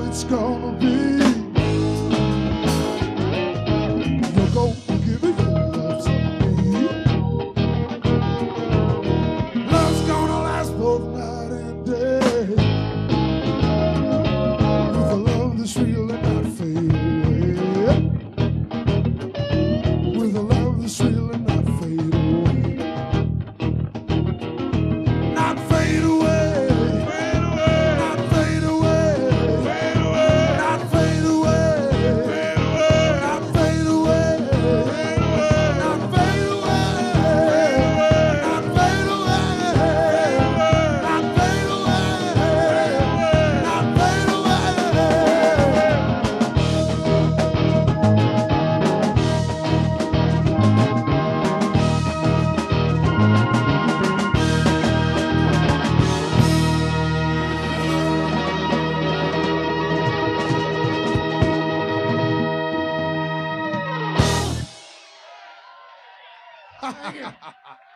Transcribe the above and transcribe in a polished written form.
it's gonna be. You're gonna give it your love to me. Love's gonna last both night and day. With a love that's real and not fade away. With a love that's real and not fade away. Not fade away. Fade away. Not fade away. Fade away. Not fade away. Fade away. Not fade away. Fade away. Not fade away. Not fade away. Not fade away. Not fade away. Thank you.